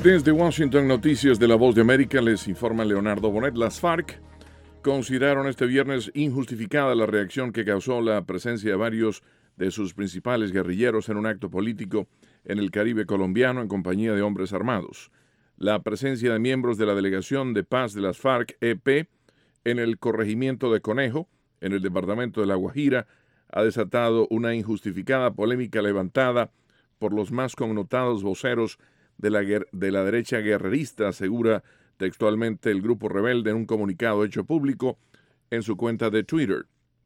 Desde Washington, Noticias de la Voz de América, les informa Leonardo Bonet. Las FARC consideraron este viernes injustificada la reacción que causó la presencia de varios de sus principales guerrilleros en un acto político en el Caribe colombiano en compañía de hombres armados. La presencia de miembros de la Delegación de Paz de las FARC-EP en el corregimiento de Conejo, en el departamento de La Guajira, ha desatado una injustificada polémica levantada por los más connotados voceros de la derecha guerrerista, asegura textualmente el grupo rebelde en un comunicado hecho público en su cuenta de Twitter.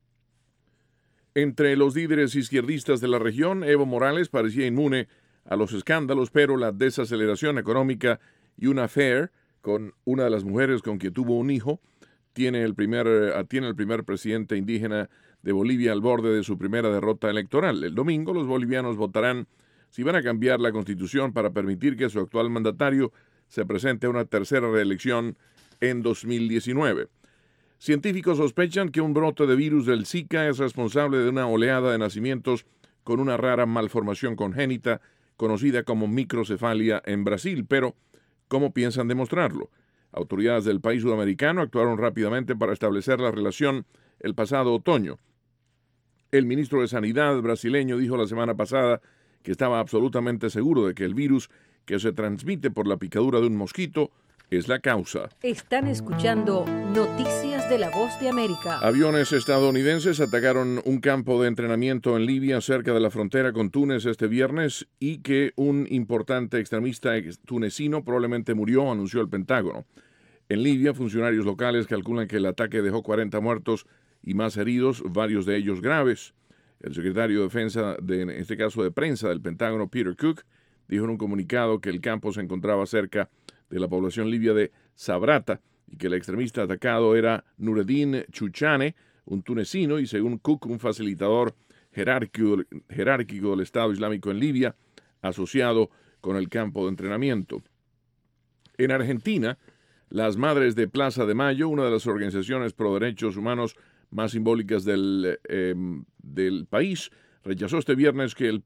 Entre los líderes izquierdistas de la región, Evo Morales parecía inmune a los escándalos, pero la desaceleración económica y una affair con una de las mujeres con quien tuvo un hijo tiene el primer presidente indígena de Bolivia al borde de su primera derrota electoral. El domingo los bolivianos votarán si van a cambiar la constitución para permitir que su actual mandatario se presente a una tercera reelección en 2019. Científicos sospechan que un brote de virus del Zika es responsable de una oleada de nacimientos con una rara malformación congénita conocida como microcefalia en Brasil, pero ¿cómo piensan demostrarlo? Autoridades del país sudamericano actuaron rápidamente para establecer la relación el pasado otoño. El ministro de Sanidad brasileño dijo la semana pasada que estaba absolutamente seguro de que el virus que se transmite por la picadura de un mosquito es la causa. Están escuchando Noticias de la Voz de América. Aviones estadounidenses atacaron un campo de entrenamiento en Libia cerca de la frontera con Túnez este viernes y que un importante extremista tunecino probablemente murió, anunció el Pentágono. En Libia, funcionarios locales calculan que el ataque dejó 40 muertos y más heridos, varios de ellos graves. El secretario de Defensa, en este caso de prensa del Pentágono, Peter Cook, dijo en un comunicado que el campo se encontraba cerca de la población libia de Sabrata y que el extremista atacado era Nureddin Chuchane, un tunecino y, según Cook, un facilitador jerárquico del Estado Islámico en Libia, asociado con el campo de entrenamiento. En Argentina, las Madres de Plaza de Mayo, una de las organizaciones pro derechos humanos más simbólicas del país, rechazó este viernes que el